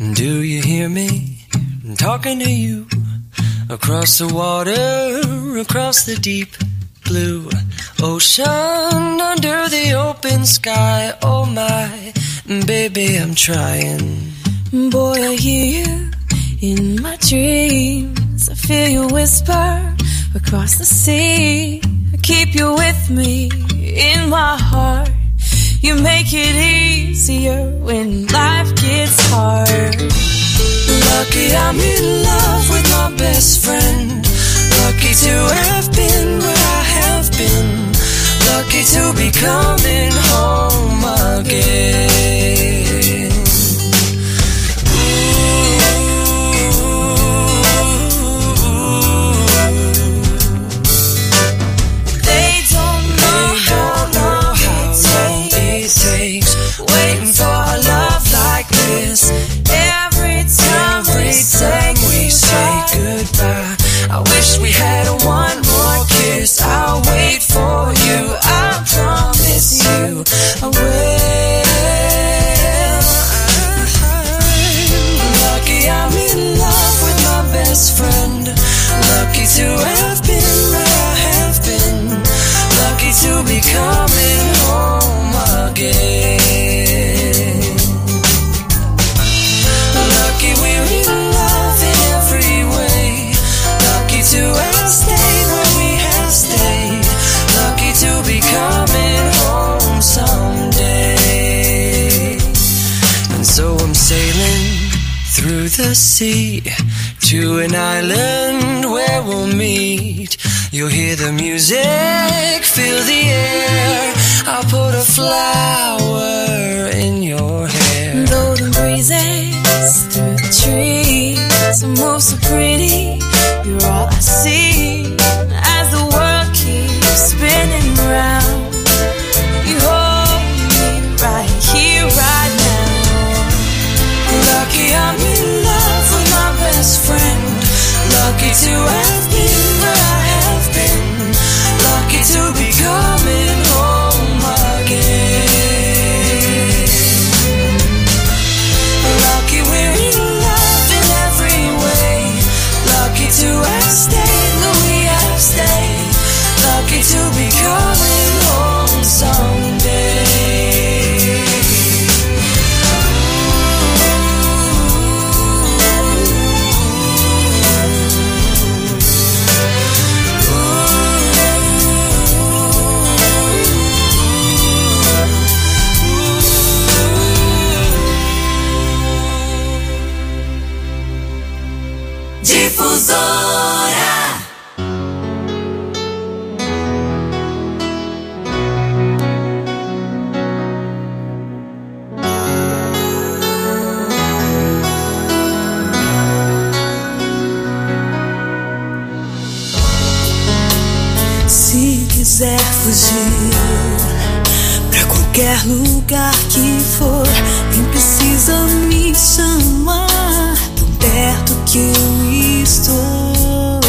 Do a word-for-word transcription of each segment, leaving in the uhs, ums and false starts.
Do you hear me? I'm talking to you. Across the water, across the deep blue ocean, under the open sky. Oh my, baby, I'm trying. Boy, I hear you in my dreams. I feel you whisper across the sea. I keep you with me in my heart. You make it easier when life gets hard. Lucky I'm in love with my best friend. Lucky to have been where I have been. Lucky to be coming home again. They don't know how long it takes, waiting for a love like this. Every time we say goodbye, I wish we had one more kiss. I'll wait for you, I promise you I will. Lucky I'm in love with my best friend. Lucky to have been where I have been. Lucky to be coming home again. Lucky we're in love in every way. Lucky to have stayed where we have stayed. Lucky to be coming home someday. And so I'm sailing through the sea to an island where we'll meet. You'll hear the music, feel the air. I'll put a flower in your hair. Golden breezes through the trees, you move so pretty. You're all I see as the world keeps spinning round. You hold me right here, right now. Lucky I'm in love with my best friend. Lucky to have been where I have been. Lucky to be coming home again. Lucky we're in love in every way. Lucky to have stayed where we have stayed. Lucky to be coming home someday. Difusora. Se quiser fugir pra qualquer lugar que for, nem precisa me chamar, tão perto que eu estou.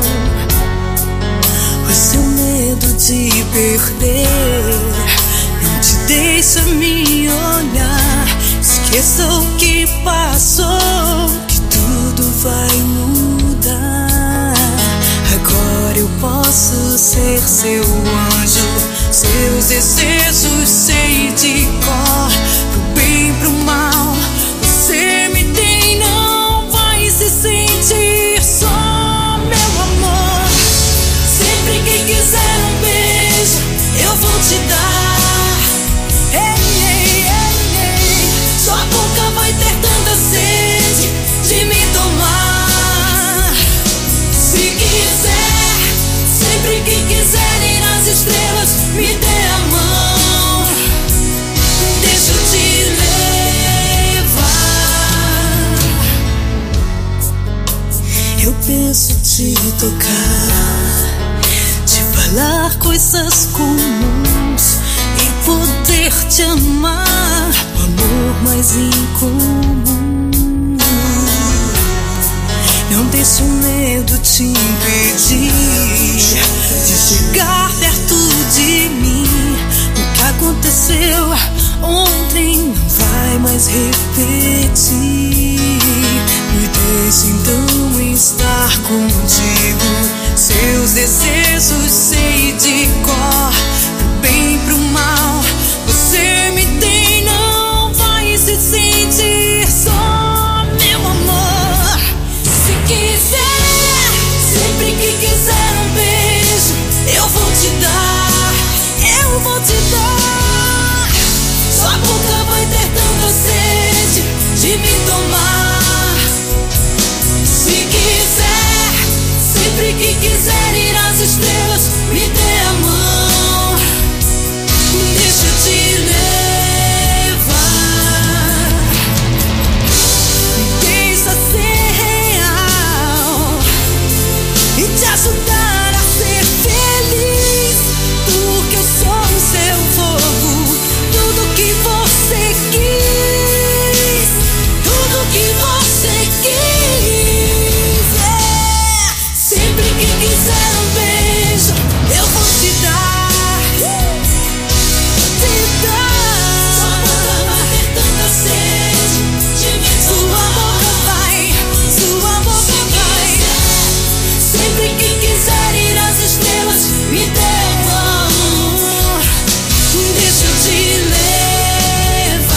O seu medo de perder não te deixa me olhar. Esqueça o que passou, que tudo vai mudar. Agora eu posso ser seu anjo, seus desejos sei de cor. Pro bem, pro mal, você me tem, não vai se sentir só, meu amor. Sempre que quiser um beijo, eu vou te dar. Ei, ei, ei, ei. Sua boca vai ter tanta sede de me tomar. Se quiser, sempre que quiser ir nas estrelas, me dê a mão. Deixa eu te levar. Eu penso te tocar, te falar coisas comuns e poder te amar, o amor mais incomum. Não deixe o medo te impedir de chegar perto de mim. O que aconteceu ontem não vai mais repetir. Me deixe então estar contigo. Seus desejos sei de cor, pro bem, pro mal. Você me tem, não vai se sentir só, meu amor. Se quiser, sempre que quiser um beijo, eu vou te dar, eu vou te dar. Sua boca vai ter tanta sede de me tomar. Se quiser, sempre que quiser ir às estrelas, me dê a mão. Deixa eu te levar. Me deixa ser real e te ajudar a ser feliz. Porque eu sou o seu fogo, tudo que você quis, tudo que você quis. É. Sempre que quiser um beijo, eu vou te dar, te dar. Sua boca vai ter tanta sede de me tomar. Sua boca vai, sua boca vai. Sempre que quiser ir às estrelas, me dê a mão. Deixa eu te levar.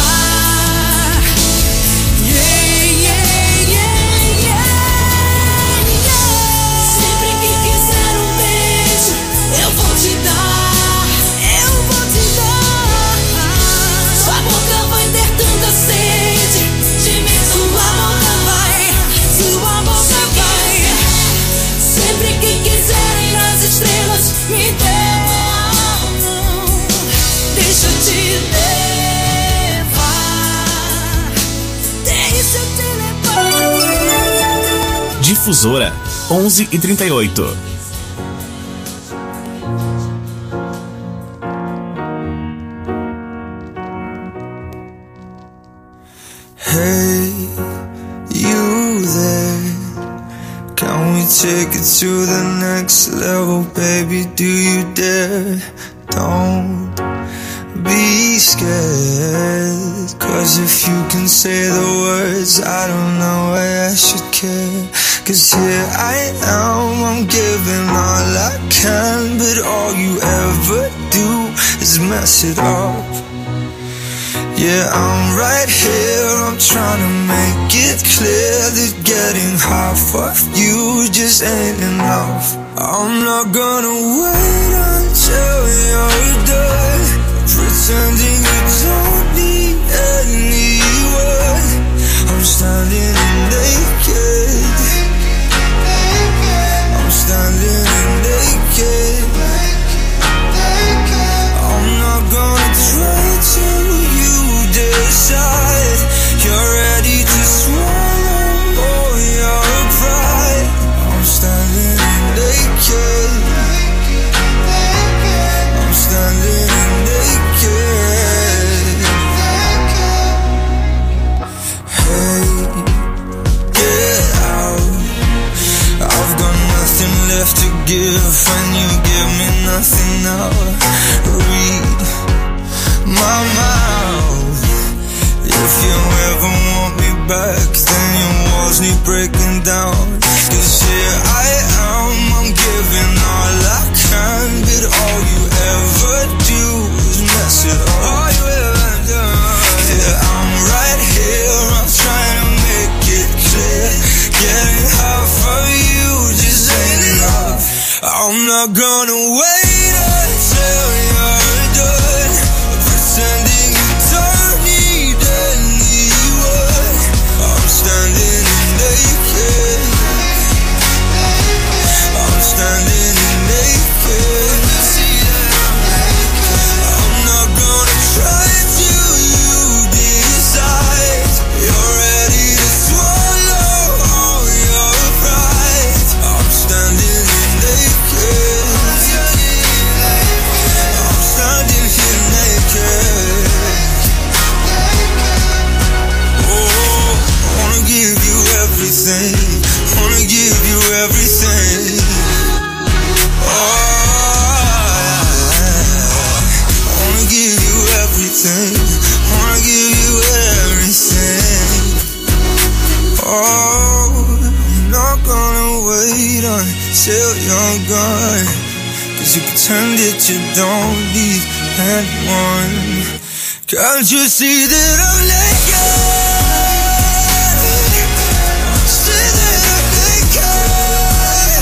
Yeah, yeah, yeah, yeah, yeah. Sempre que quiser um beijo, eu vou te dar, eu vou te dar. Sua boca vai ter tanta sede de me tomar. Sua boca vai, sua boca vai. Sempre que quiser ir às estrelas, me dê a mão. Deixa eu te levar, deixa eu te levar. Difusora onze e trinta e oito. Hey, you there? Can we take it to the next level, baby? Do you dare? Don't be scared. Cause if you can say the words, I don't know why I should care. Cause here I am, I'm giving all I can, but all you ever do is mess it up. Yeah, I'm right here, I'm trying to make it clear that getting half of you just ain't enough. I'm not gonna wait until you're done pretending you don't need anyone. I'm standing naked, I'm standing naked. I'm not gonna try to decide you're ready to swallow all your pride. I'm standing naked, I'm standing naked. Hey, get out. I've got nothing left to give when you give me nothing now. Read my mouth. If you ever want me back, then your walls need breaking down. Cause here I am, I'm giving all I can, but all you ever do is mess it up. All you ever do. Yeah, I'm right here, I'm trying to make it clear. Getting half of you just ain't enough. I'm not gonna wait until you're done pretending you don't need anyone. I'm standing naked, I'm standing naked. I'm not gonna try till you decide you're ready to swallow all your pride. I'm standing naked. you're gone. Cause you pretend that you don't need anyone. Can't you see that I'm naked? See that I'm naked.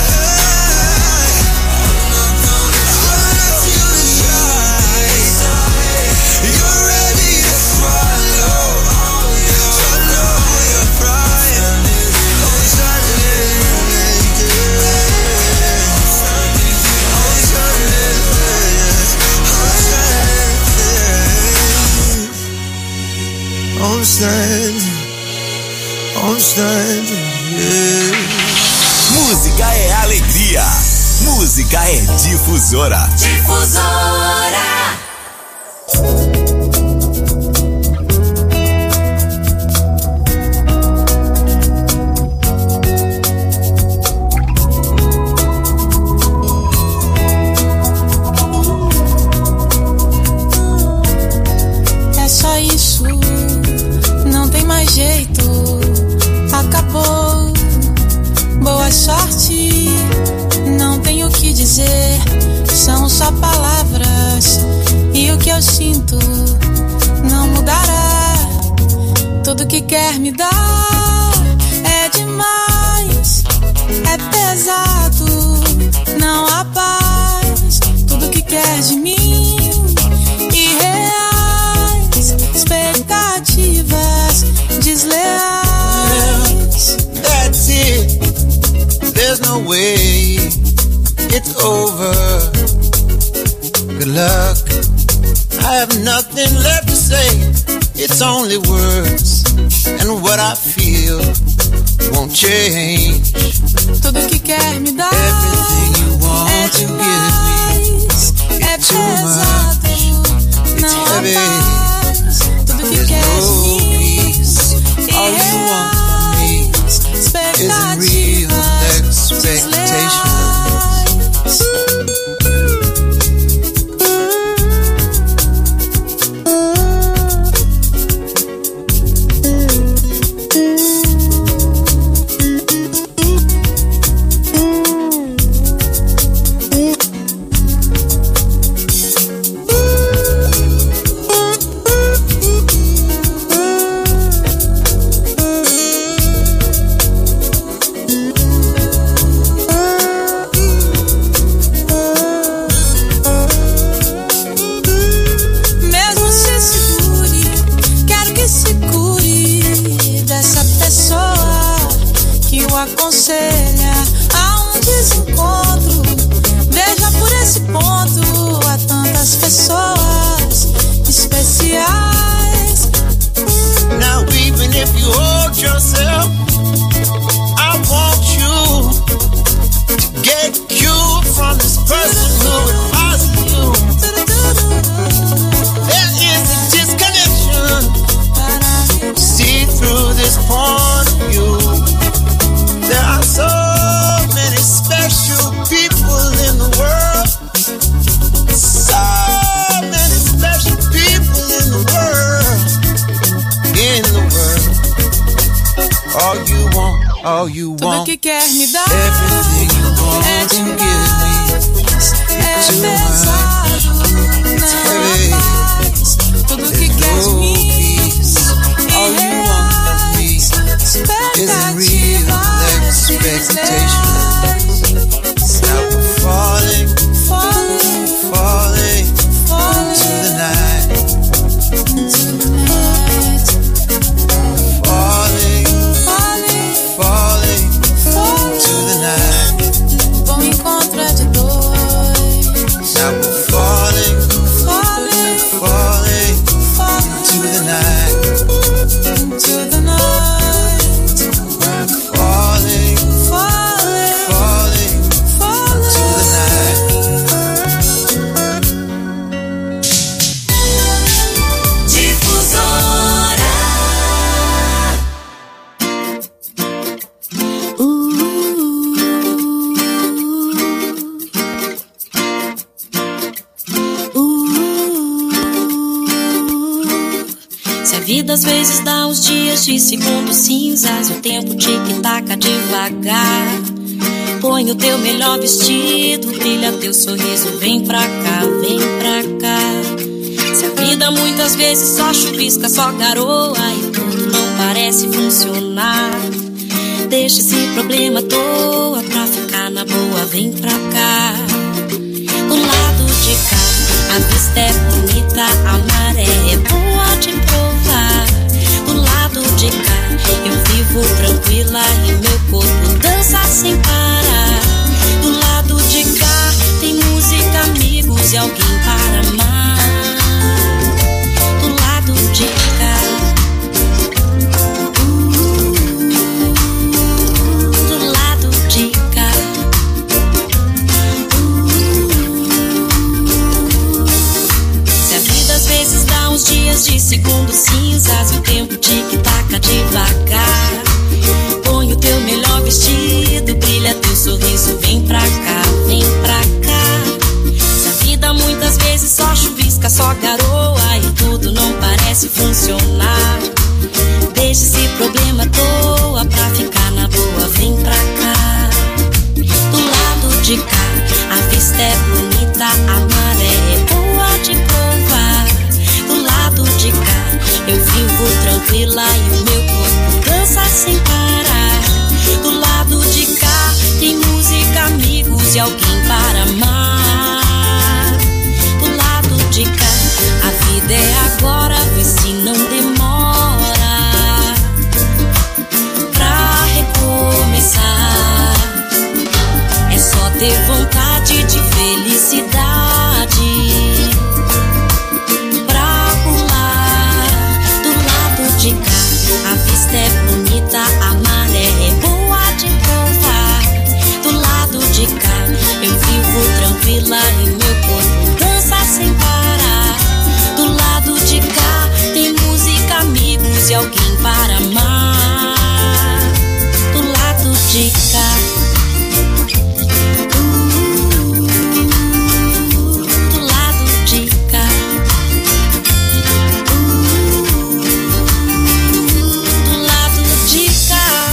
I'll let you inside. You're ready to swallow. Swallow your pride. I'm standing naked. I'm standing I'm standing, I'm standing, yeah. Música é alegria, música é difusora. Difusora. É só isso. Não tem mais jeito, acabou. Boa sorte, não tenho o que dizer. São só palavras e o que eu sinto não mudará. Tudo que quer me dar é demais, é pesado, não há paz. Tudo que quer de mim, irreais, expectativas desleais. That's it, there's no way, it's over. Good luck, I have nothing left to say. It's only words, and what I feel won't change. Tudo que quer me dar Everything you want é to demais, give me, é it's too pesado, much, it's não há heavy. paz. Tudo que There's quer no de mim, peace. All you want from me irreais, isn't real expectation. desleais. Mesmo se segure, quero que se cure dessa pessoa que o aconselha a um desencontro. Veja por esse ponto, há tantas pessoas especiais. Now even if you hold yourself, I want you to get cured from this person who advises you. There is a disconnection. See through this point of view. There are so many special people in the world. So many special people in the world. In the world. All you want, all you Tudo want. que quer me dar Everything you want é to give me. demais, é too pesado, heavy. não há paz. Tudo que There's quer de no mim, peace. All you want from me isn't real expectation. Now we're falling, Falling, falling falling to the night. into the night. Falling, Falling, falling falling to the night. bom encontro é de dois. Now we're falling, Falling, falling falling to the night. into the night. Falling, Falling, falling falling to the night. Difusora. Se a vida às vezes dá uns dias de segundos cinzas, o tempo tic-taca devagar. Põe o teu melhor vestido, brilha teu sorriso, vem pra cá, vem pra cá. Se a vida muitas vezes só chuvisca, só garoa e tudo não parece funcionar, deixa esse problema à toa pra ficar na boa, vem pra cá. Do lado de cá, a vista é bonita, a maré é boa de provar. Do lado de cá, eu vivo tranquila e meu corpo dança sem parar. Do lado de cá, tem música, amigos e alguém para amar. Do lado de cá, do lado de cá, se a vida às vezes dá uns dias de segundos cinzas e o tempo tic-taca devagar, põe o teu melhor vestido, brilha teu sorriso, vem pra cá, vem pra cá. Se a vida muitas vezes só chuvisca, só garoa e tudo não parece funcionar, deixa esse problema à toa pra ficar na boa, vem pra cá. Do lado de cá, a vista é bonita, a maré é boa de provar. Do lado de cá, eu vivo tranquila e o meu corpo dança sem parar. Do lado de cá, tem música, amigos e alguém para amar. Do lado de cá, a vida é agora, vê se não demora pra recomeçar. É só ter vontade de felicidade pra pular. Do lado de cá, a vista é bonita, a maré é boa de provar. Do lado de cá, eu vivo tranquila e meu corpo dança sem parar. Do lado de cá, tem música, amigos e alguém para amar. Do lado de cá, do lado de cá, do lado de cá.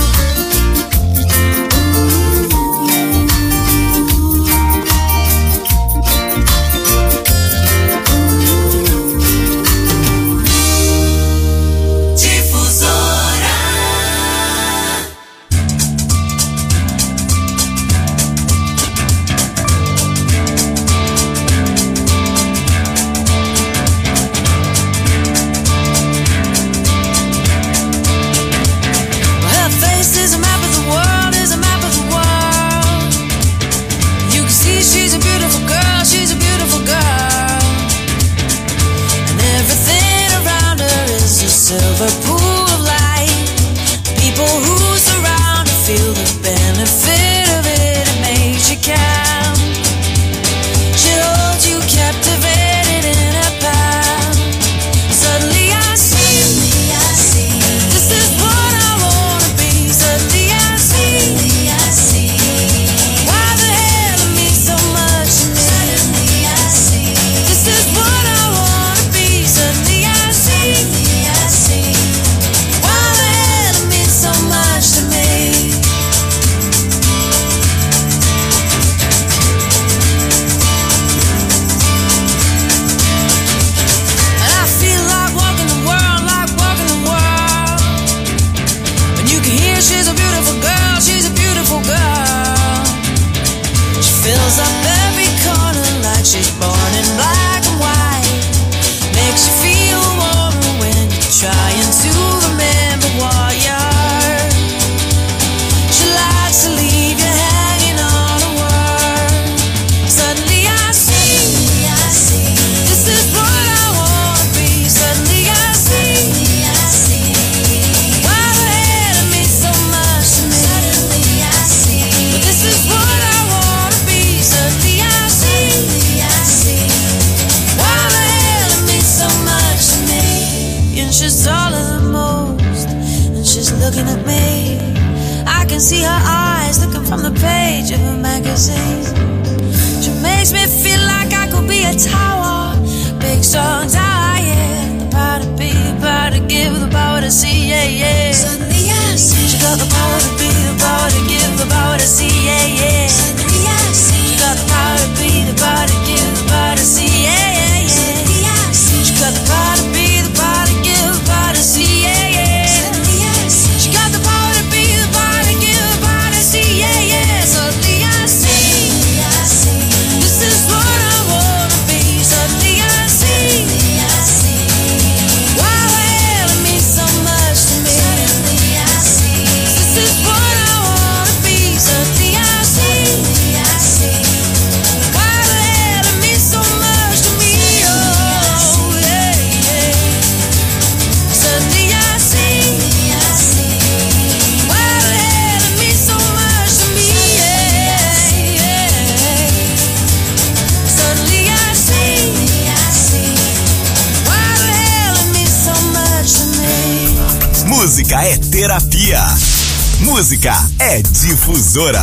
Her face is a map of the world, is a map of the world. You can see she's a beautiful girl, she's a beautiful girl. And everything around her is a silver pool of light. The people who surround her feel the benefit of it, it makes you count. She holds you captivated in her palm. Suddenly I see, this is what I wanna be. Suddenly I see, why the hell it means so much to me. This is what I wanna be. Suddenly I see, why the hell it means so much to me. And I feel like walking the world, like walking the world. And you can hear she's a beautiful girl, she's a beautiful girl. She fills up every corner like she's born in black and white. Makes you feel warmer when you're trying to remember what you're. She likes to leave you hanging on a word. Suddenly I see, this is what I wanna be. Suddenly I see, why the hell it means so much to me. But this is what I wanna be. Suddenly I see, why the hell it means so much to me. And she's taller than most, and she's looking at me. I can see her eyes looking from the page of a magazine. She makes me feel like I could be a tower, big strong tower, yeah. The power to be, the power to give, the power to see, yeah, yeah. Suddenly I see, she got the power to be, the power to give, the power to see, yeah, Música é terapia. Música é Difusora.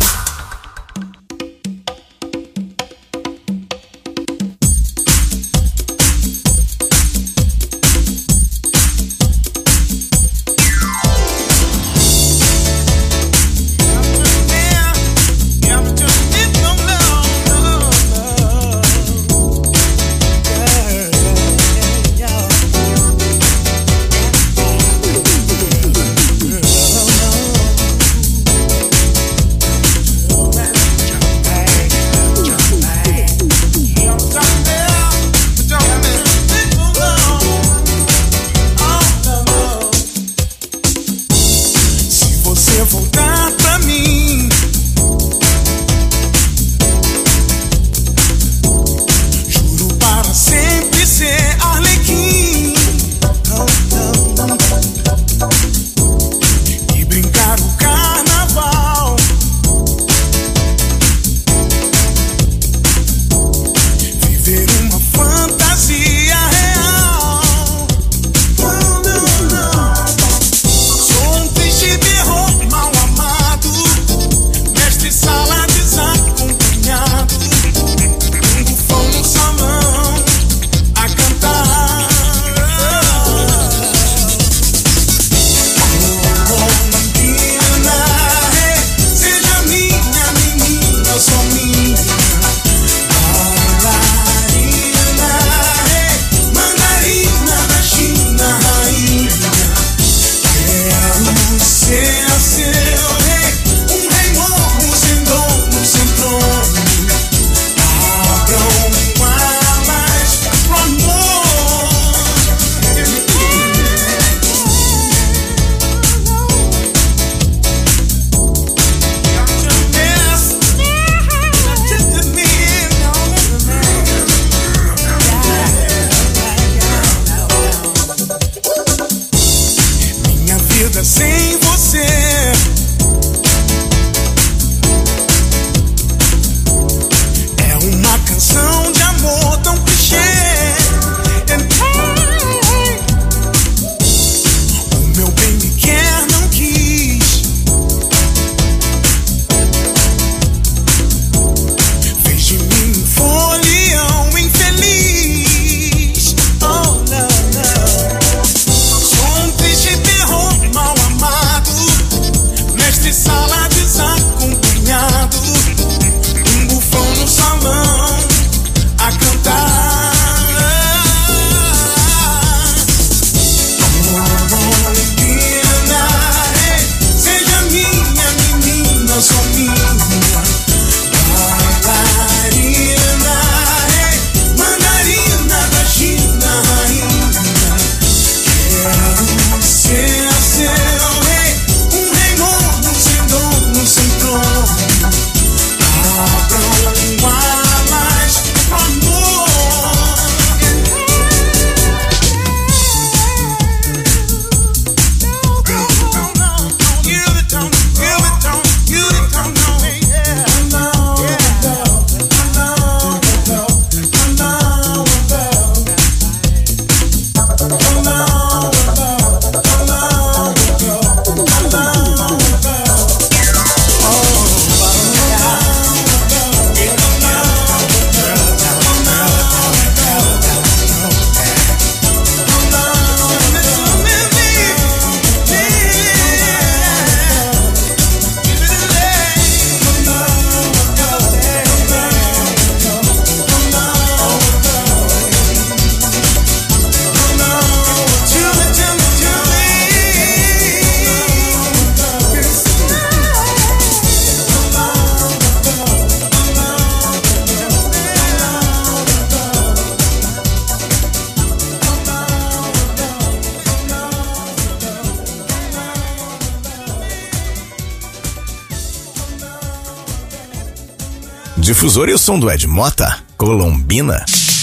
Difusora e o som do Ed Mota, Colombina.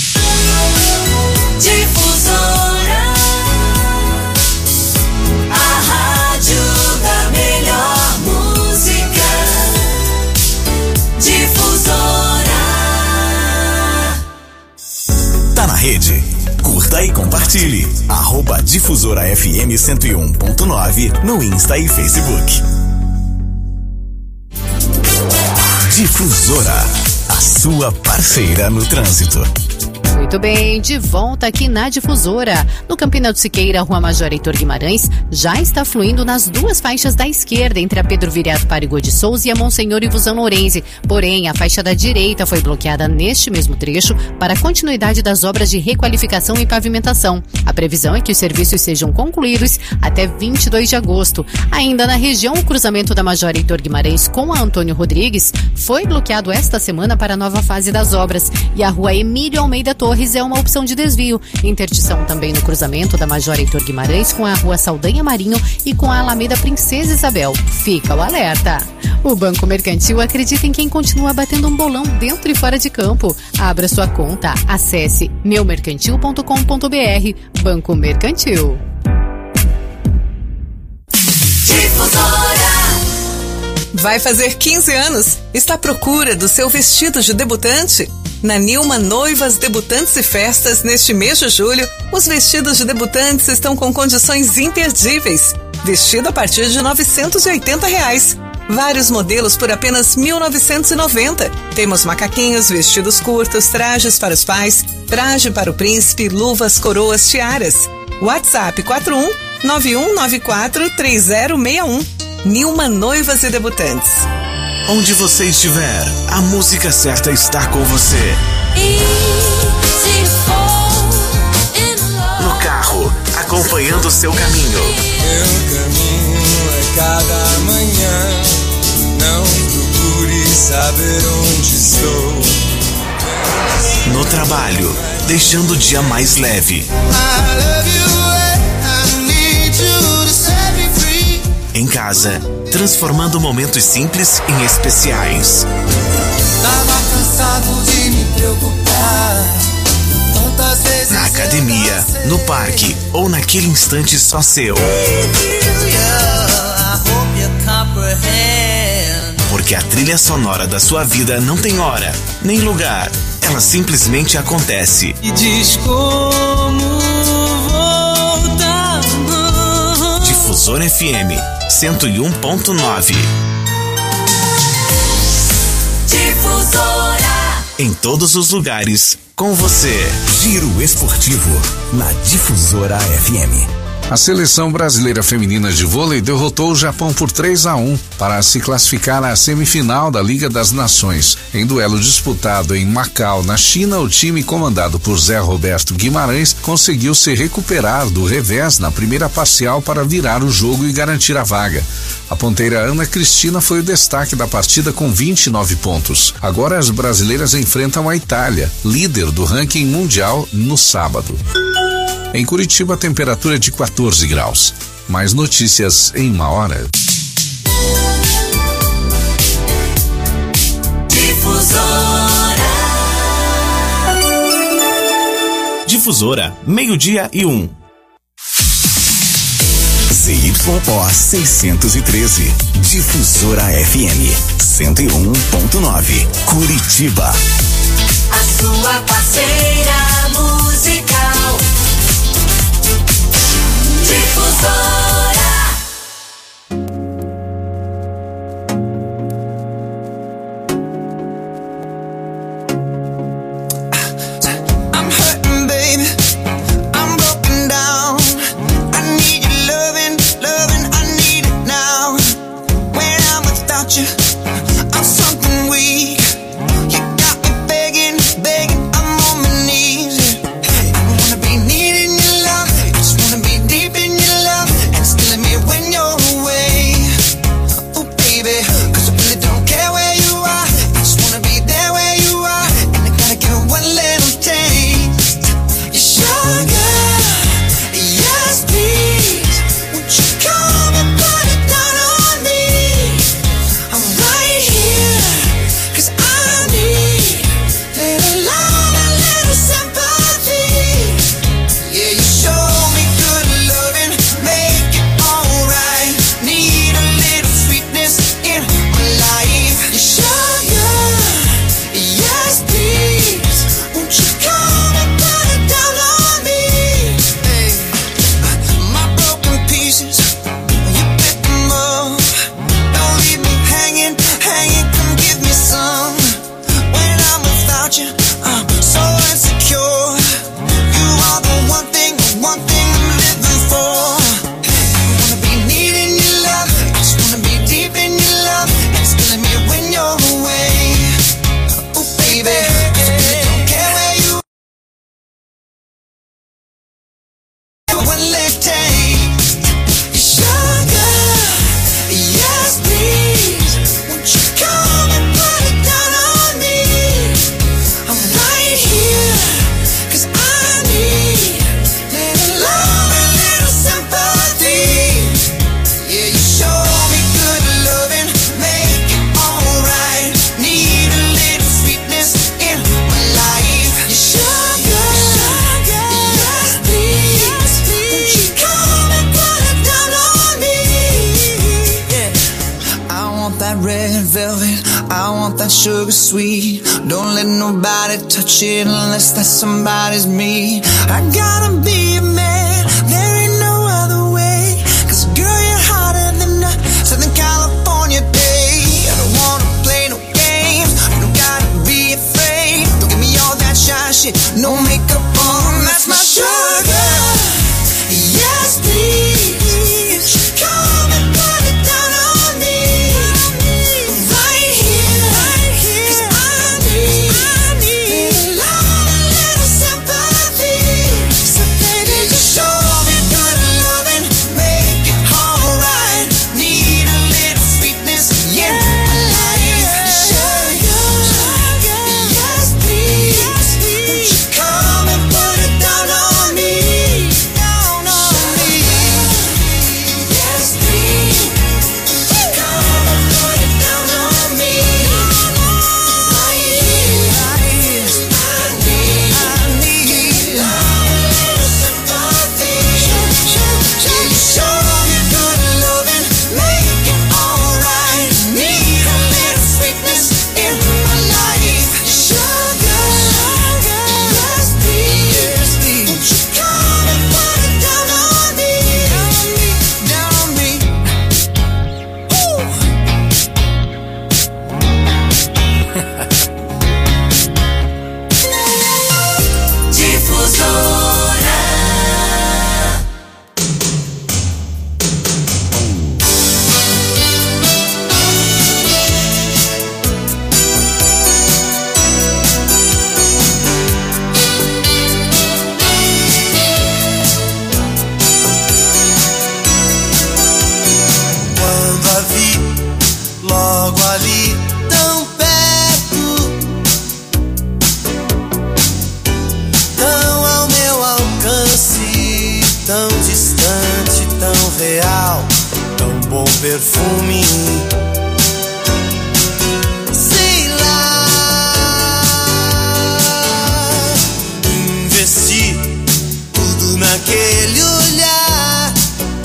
Difusora, a rádio da melhor música. Difusora. Tá na rede. Curta e compartilhe. compartilhe. Arroba Difusora F M cento e um ponto nove no Insta e Facebook. Difusora, a sua parceira no trânsito. Muito bem, de volta aqui na Difusora. No Campina do Siqueira, Rua Major Heitor Guimarães, já está fluindo nas duas faixas da esquerda, entre a Pedro Viriato Parigô de Souza e a Monsenhor Ivuzão Lourenzi. Porém, a faixa da direita foi bloqueada neste mesmo trecho para a continuidade das obras de requalificação e pavimentação. A previsão é que os serviços sejam concluídos até vinte e dois de agosto. Ainda na região, o cruzamento da Major Heitor Guimarães com a Antônio Rodrigues foi bloqueado esta semana para a nova fase das obras. E a Rua Emílio Almeida Torres é uma opção de desvio. Interdição também no cruzamento da Major Heitor Guimarães com a Rua Saldanha Marinho e com a Alameda Princesa Isabel. Fica o alerta. O Banco Mercantil acredita em quem continua batendo um bolão dentro e fora de campo. Abra sua conta. Acesse meu mercantil ponto com ponto b r. Banco Mercantil. Vai fazer quinze anos? Está à procura do seu vestido de debutante? Na Nilma Noivas, Debutantes e Festas, neste mês de julho, os vestidos de debutantes estão com condições imperdíveis. Vestido a partir de novecentos e oitenta reais. Vários modelos por apenas mil novecentos e noventa. Temos macaquinhos, vestidos curtos, trajes para os pais, traje para o príncipe, luvas, coroas, tiaras. WhatsApp quatro um nove um nove quatro três zero seis um. Nilma Noivas e Debutantes. Onde você estiver, a música certa está com você. No carro, acompanhando o seu caminho. Meu caminho é cada manhã. Não procure saber onde estou. No trabalho, deixando o dia mais leve. Em casa, transformando momentos simples em especiais. Tava cansado de me preocupar. Tantas vezes na academia, no parque ou naquele instante só seu. Porque a trilha sonora da sua vida não tem hora, nem lugar. Ela simplesmente acontece. E diz como voltar. Difusora F M cento e um ponto nove. Difusora. Em todos os lugares, com você. Giro Esportivo, na Difusora F M. A seleção brasileira feminina de vôlei derrotou o Japão por três a um para se classificar à semifinal da Liga das Nações. Em duelo disputado em Macau, na China, o time comandado por Zé Roberto Guimarães conseguiu se recuperar do revés na primeira parcial para virar o jogo e garantir a vaga. A ponteira Ana Cristina foi o destaque da partida com vinte e nove pontos. Agora as brasileiras enfrentam a Itália, líder do ranking mundial, no sábado. Em Curitiba, a temperatura é de quatorze graus. Mais notícias em uma hora. Difusora. Difusora, meio-dia e um. Z Y O seiscentos e treze. Difusora F M cento e um ponto nove. Curitiba. A sua parceira musical. Difusora. I'm hurting, baby. I'm broken down. I need your loving, loving. I need it now. When I'm without you, I'm something weak. You got me begging, begging. I'm on my knees. I wanna be needing your love. Just wanna be deep in your love and still let me red velvet, I want that sugar sweet. Don't let nobody touch it unless that somebody's me. I gotta be a man, there ain't no other way. Cause girl, you're hotter than a Southern California day. I don't wanna play no games, you don't gotta be afraid. Don't give me all that shy shit, no makeup on, that's my sugar. Yes, please, come and put it down on me. Right here, right here, 'cause I need, I need a lot, a little sympathy. So baby, just show me good loving, make it alright. Need a little sweetness in my life. Sugar, yes please, won't you come and put it down on me? Down on me. Yes please, come and put it down on me. Right here, right here, I need, I need a little sympathy. Show me good loving, make it alright. Need a little sweetness in my life. Sugar, yes please, won't you come and put it down on me? Down on me, down on me. Quando a vi logo ali, tão perto, tão ao meu alcance, tão distante, tão real, tão bom perfume. Sei lá, investi tudo naquele olhar.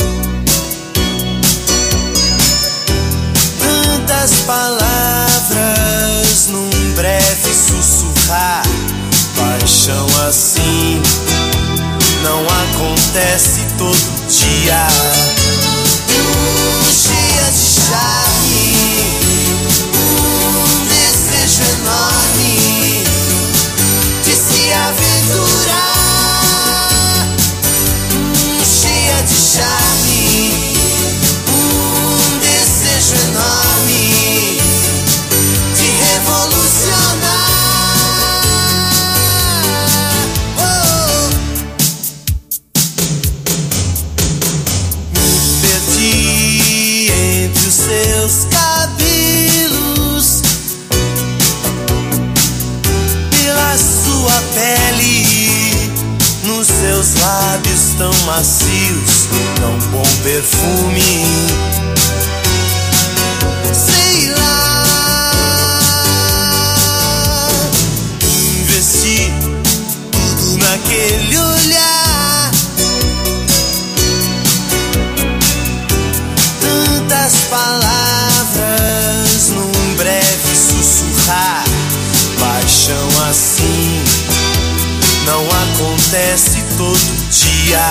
Tantas palavras num breve sussurrar. Paixão assim não acontece todo dia. Um dia de charme, um desejo enorme de se aventurar. Um dia de charme, um desejo enorme de revolucionar. Oh. Me perdi entre os seus cabelos, pela sua pele, nos seus lábios tão macios, tão bom perfume. Sei lá, investi tudo naquele olhar. Tantas palavras num breve sussurrar. Paixão assim não acontece todo dia.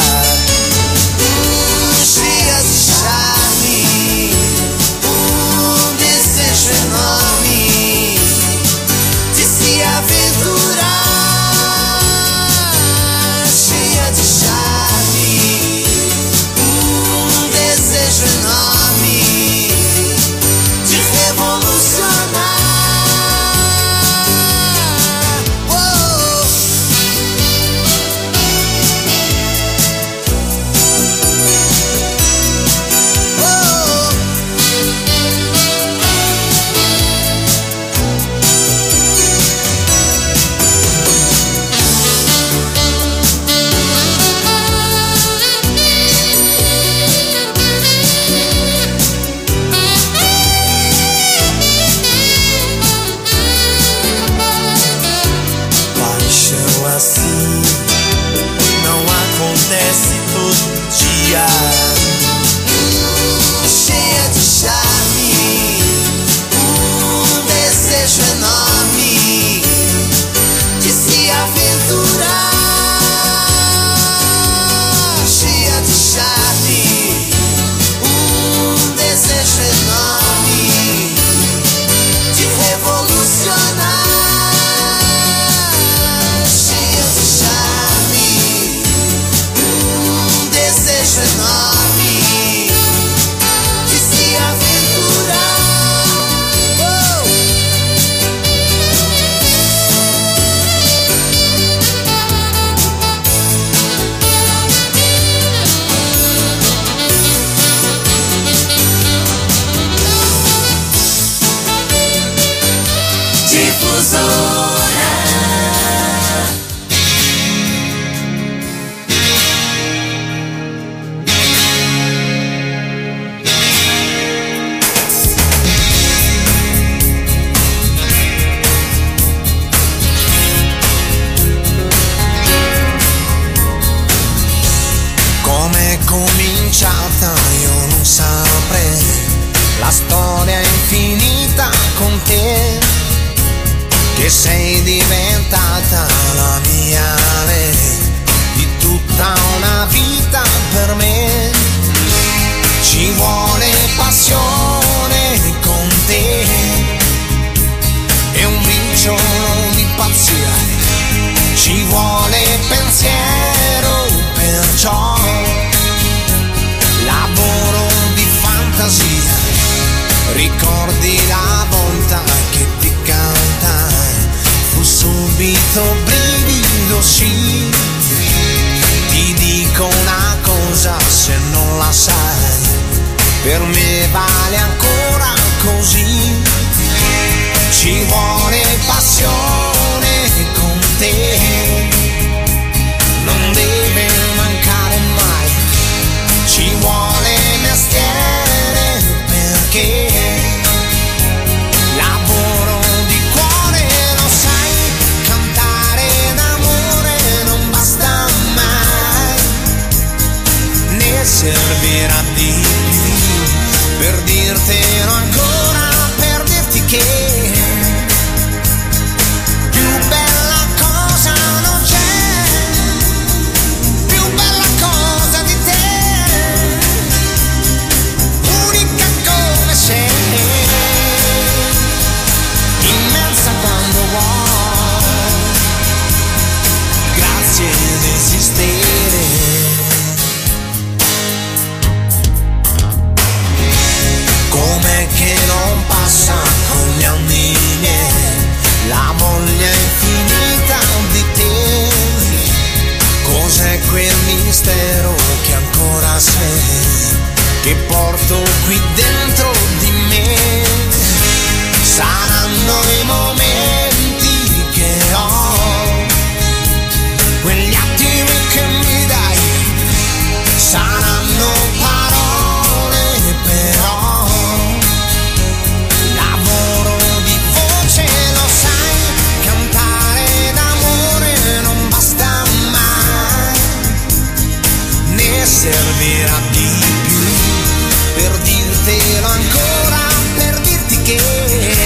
Um dia de charme, um desejo enorme de se aventurar. Cheia de charme, um desejo enorme de revolucionar. Oh. la storia infinita con te, che sei diventata la mia re, di tutta una vita per me. Ci vuole passione con te e un briciolo di pazzia, ci vuole pensiero, perciò lavoro di fantasia. Ricordi la volta che ti cantai, fu subito brivido, sì. Ti dico una cosa, se non la sai, per me vale ancora così. Ci vuole passione con te, non deve mancare mai. Ci vuole mestiere, perché lavoro di cuore, lo sai. Cantare d'amore non basta mai, ne servirà di più per dirtelo ancora, per dirti che com'è che non passa con gli anni miei la voglia infinita di te. Cos'è quel mistero che ancora sei, che porto qui dentro di me? Saranno i momenti che ho, quegli attimi che mi dai, saranno parole però, lavoro di voce, lo sai. Cantare d'amore non basta mai, ne servirà di più per dirtelo ancora, per dirti che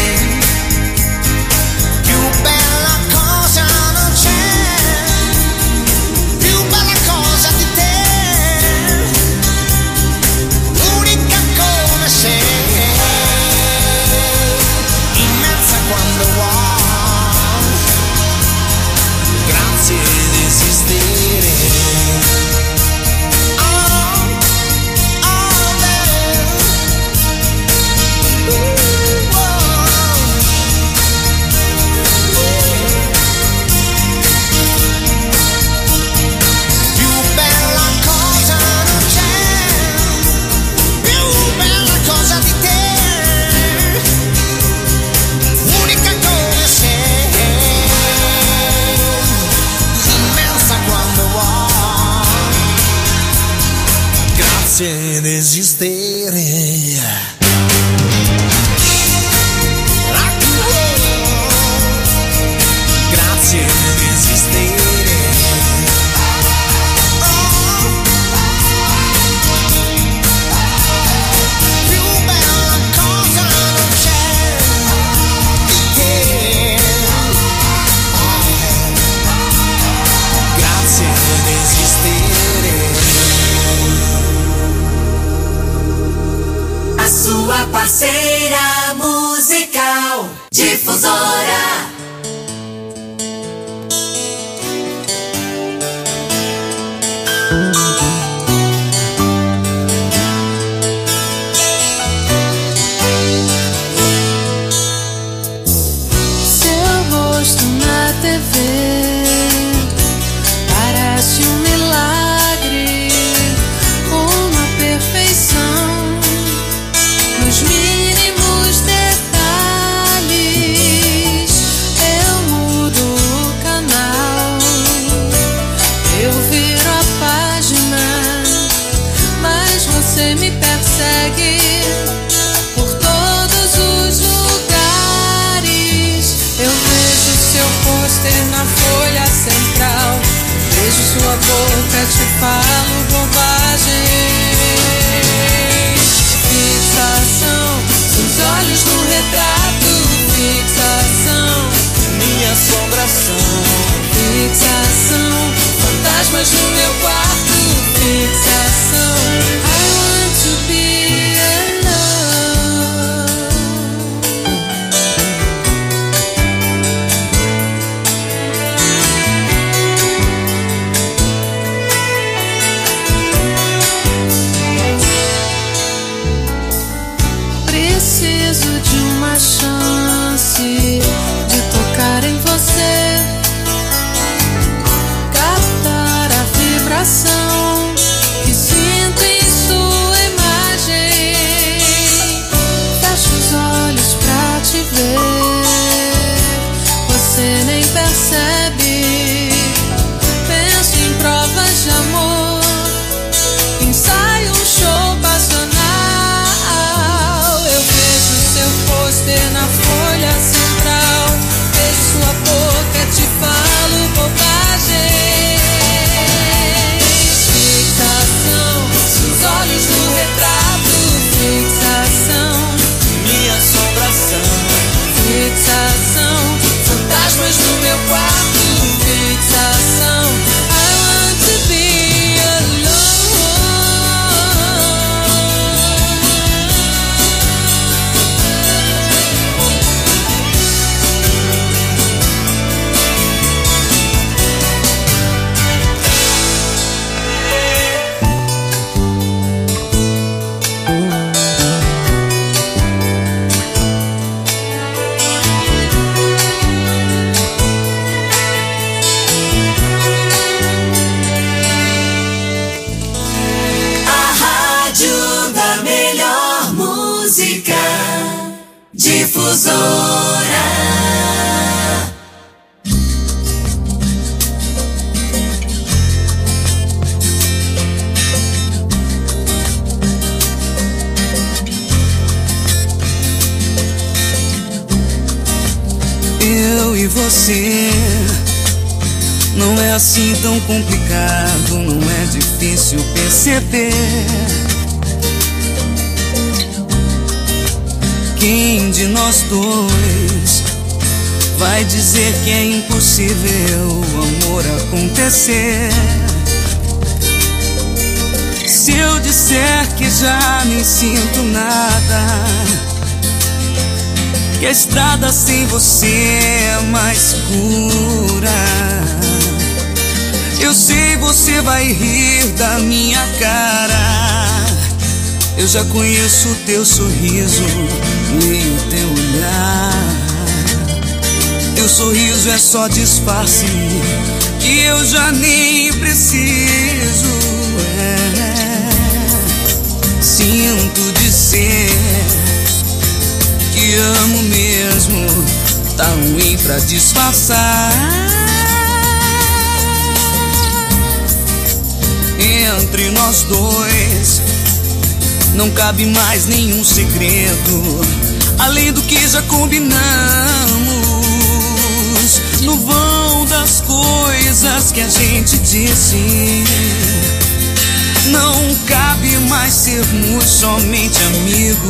ed esistere. Grazie ed esistere. Più bella cosa non c'è di te. Grazie ed esistere. A sua parceira musical Difusora. Seu rosto na T V parece um milagre, uma perfeição nos mínimos detalhes. Eu mudo o canal, eu viro a página, mas você me persegue por todos os lugares. Eu vejo seu pôster na folha central, vejo sua boca, te falo bobagens. Fixação preciso de uma chance de tocar em você, captar a vibração que sinto em sua imagem. Fecho os olhos pra te ver, você nem percebe. Penso em provas de amor, ensaio um show passional. Eu vejo seu pôster na folha central, vejo sua boca, te falo bobagem. Fixação, seus olhos no retrato. Fixação, minha assombração. fixação, fantasmas no meu quarto. Fixação, I want to be Difusora. Eu e você, não é assim tão complicado, não é difícil perceber. Quem de nós dois vai dizer que é impossível o amor acontecer? Se eu disser que já nem sinto nada, que a estrada sem você é mais pura, eu sei você vai rir da minha cara. Eu já conheço o teu sorriso e o teu olhar. Teu sorriso é só disfarce que eu já nem preciso. É. Sinto dizer que amo mesmo, tá ruim pra disfarçar. Entre nós dois não cabe mais nenhum segredo, além do que já combinamos. No vão das coisas que a gente disse, não cabe mais sermos somente amigos.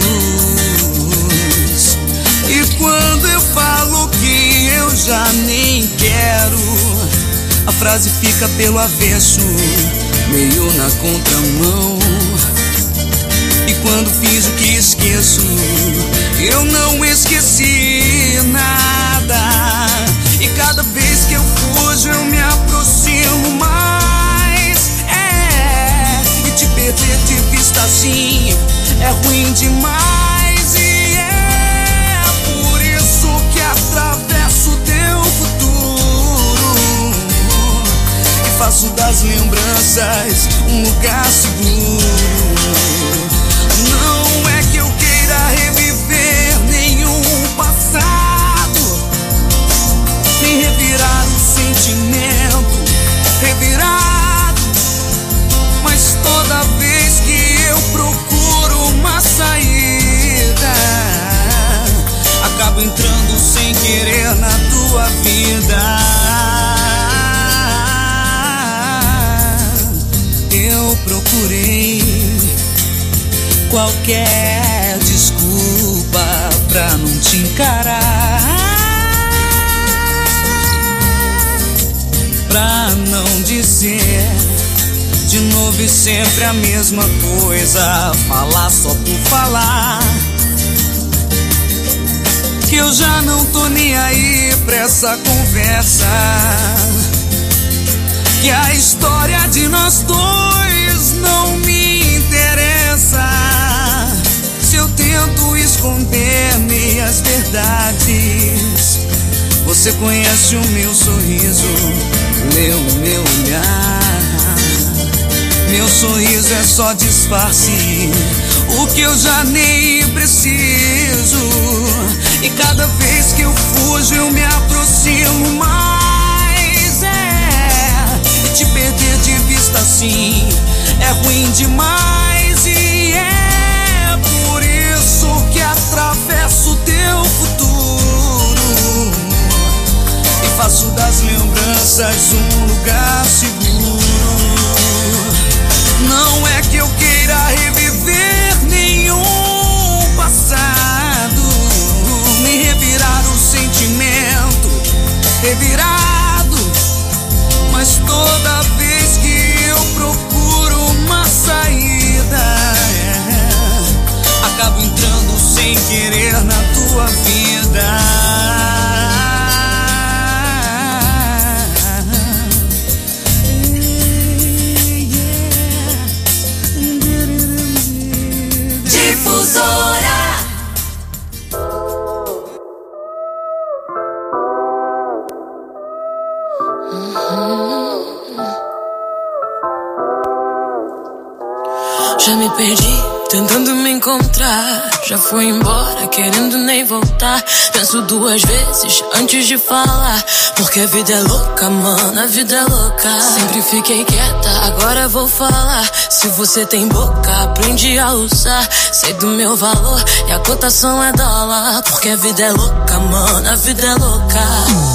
E quando eu falo que eu já nem quero, a frase fica pelo avesso, meio na contramão. E quando fiz o que esqueço, eu não esqueci nada. E cada vez que eu fujo, eu me aproximo mais. É, e te perder de vista assim é ruim demais. E é por isso que atravesso o teu futuro e faço das lembranças um lugar seguro. Não é que eu queira reviver nenhum passado, nem revirar o sentimento revirado, mas toda vez que eu procuro uma saída, acabo entrando sem querer na tua vida. Eu procurei qualquer desculpa pra não te encarar, pra não dizer de novo e sempre a mesma coisa, falar só por falar. Que eu já não tô nem aí pra essa conversa, que a história de nós dois não me interessa. Se eu tento esconder esconder meias verdades. Você conhece o meu sorriso, leu no meu olhar. Meu sorriso é só disfarce, o que eu já nem preciso. E cada vez que eu fujo eu me aproximo mais. É, e te perder de vista assim é ruim demais. E é por isso que atravesso teu futuro e faço das lembranças um lugar seguro. Não é que eu queira reviver nenhum passado, me revirar o sentimento revirado. Mas toda vez que eu procuro uma saída, é, acabo entrando sem querer na tua vida. Já me perdi, tentando me encontrar. Já fui embora, querendo nem voltar. Penso duas vezes antes de falar, porque a vida é louca, mano, a vida é louca. Sempre fiquei quieta, agora vou falar. Se você tem boca, aprende a usar. Sei do meu valor e a cotação é dólar, porque a vida é louca, mano, a vida é louca.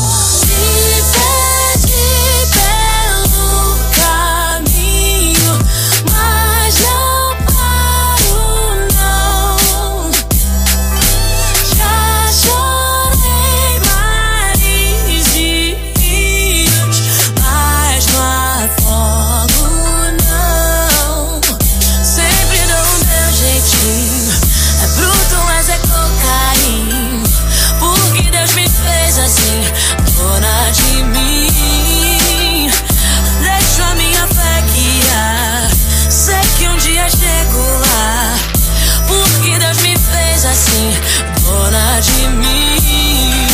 De mim,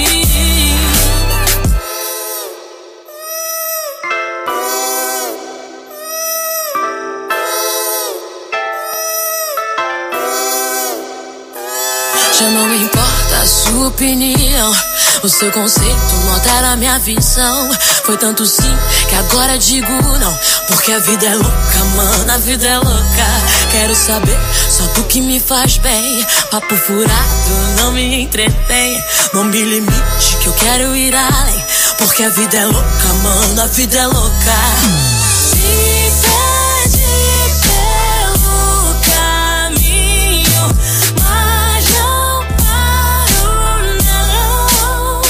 já não importa a sua opinião, o seu conceito não altera a minha visão. Foi tanto sim que agora digo não, porque a vida é louca, mano, a vida é louca. Quero saber só do que me faz bem. Papo furado não me entretém. Não me limite que eu quero ir além, porque a vida é louca, mano, a vida é louca. Me pede pelo caminho, mas não paro não.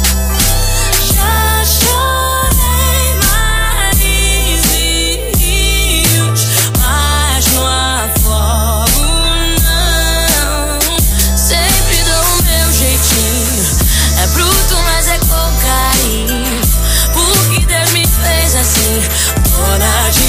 Já chorei mares e rios, mas não afogo não. Sempre dou o meu jeitinho, é bruto mas é com carinho, porque Deus me fez assim, dona de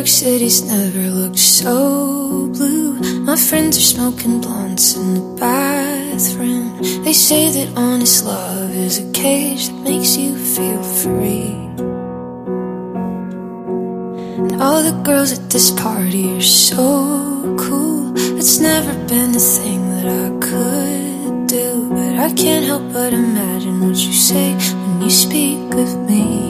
York City's never looked so blue. My friends are smoking blunts in the bathroom. They say that honest love is a cage that makes you feel free. And all the girls at this party are so cool. It's never been a thing that I could do, but I can't help but imagine what you say when you speak of me.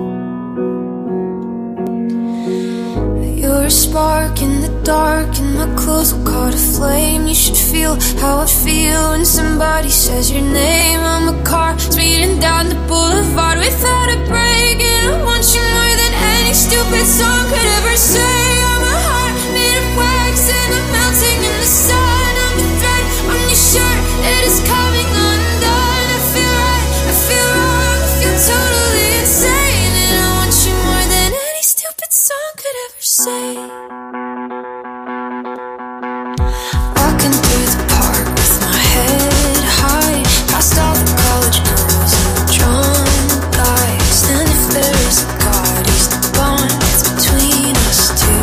You're a spark in the dark and my clothes will caught a flame. You should feel how I feel when somebody says your name. I'm a car speeding down the boulevard without a break, and I want you more than any stupid song could ever say. I'm a heart made of wax and I'm melting in the sun. I'm a thread on your shirt that is coming undone. I feel right, I feel wrong, I feel totally insane, and I want you more than any stupid song could ever say. Walking through the park with my head high, past all the college girls and the drunk guys. And if there is a God, he's the bond that's between us two.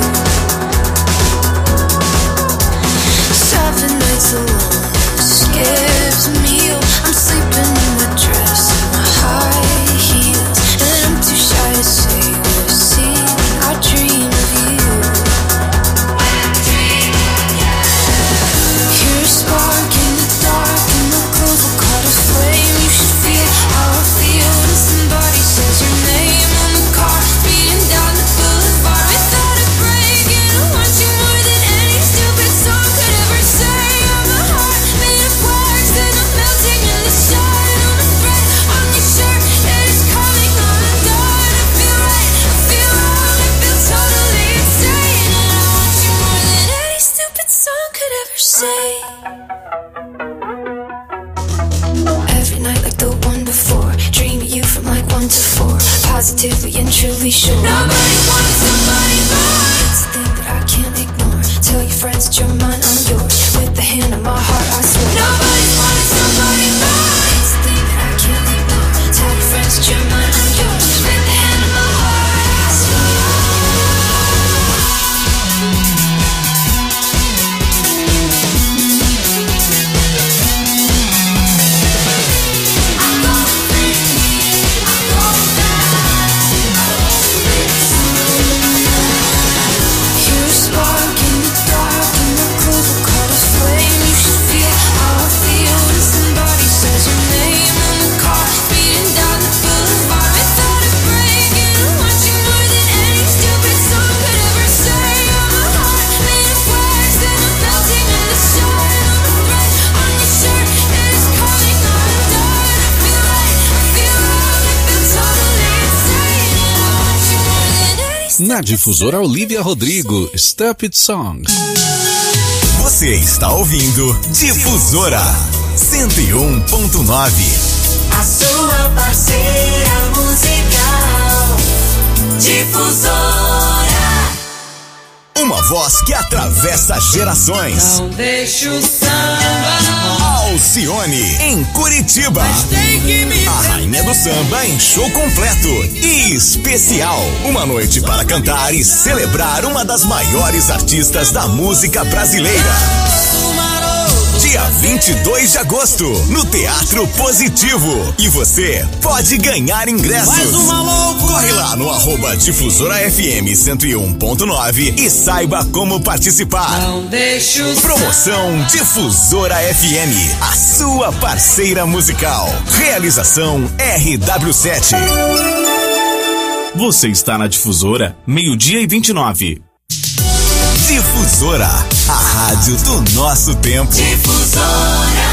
Seven nights alone, skips a meal. I'm sleeping in my dress and my high heels, and I'm too shy to say what I see when I dream of you. You're a spark in the dark and my clothes will caught a flame. You should feel how I feel when somebody says your name. I'm a car speeding down the boulevard without a break, and I want you more than any stupid song could ever say. I'm a heart made of wax and I'm melting in the sun. I'm a thread on your shirt that is coming undone. I feel right, I feel wrong, I feel totally insane, and I want you more than any stupid song could ever say. Every night like the one before, dream of you from like one to four. Positively and truly sure nobody wants somebody more. It's a thing that I can't ignore. Tell your friends that you're mine, I'm yours. With the hand on my heart, I swear nobody's wanted somebody more. It's a thing that I can't ignore. Tell your friends that you're mine, I'm yours. With the hand on my heart, I swear. You're a spark in the dark and my clothes will caught a flame. You should feel how I feel when somebody says your name. I'm a car speeding down the boulevard without a break, and I want you more than any stupid song could ever say. I'm a heart made of wax and I'm melting in the sun. I'm a thread on your shirt that is coming undone. I feel right, I feel wrong, I feel totally insane, and I want you more than any Na difusora Olivia Rodrigo, Stupid Song. Você está ouvindo Difusora cento e um ponto nove. A sua parceira musical, Difusora. Uma voz que atravessa gerações. Não deixa o samba, Alcione, em Curitiba. tem que me A rainha do samba em show completo e especial. Uma noite para cantar e celebrar uma das maiores artistas da música brasileira. Dia vinte e dois de agosto, no Teatro Positivo. E você pode ganhar ingressos. Mais uma loucura. Corre lá no arroba Difusora F M cento e um ponto nove e saiba como participar. Não deixa o Promoção Difusora F M, a sua parceira musical. Realização R W sete. Você está na Difusora, meio-dia e vinte e nove. Difusora, a rádio do nosso tempo. Difusora.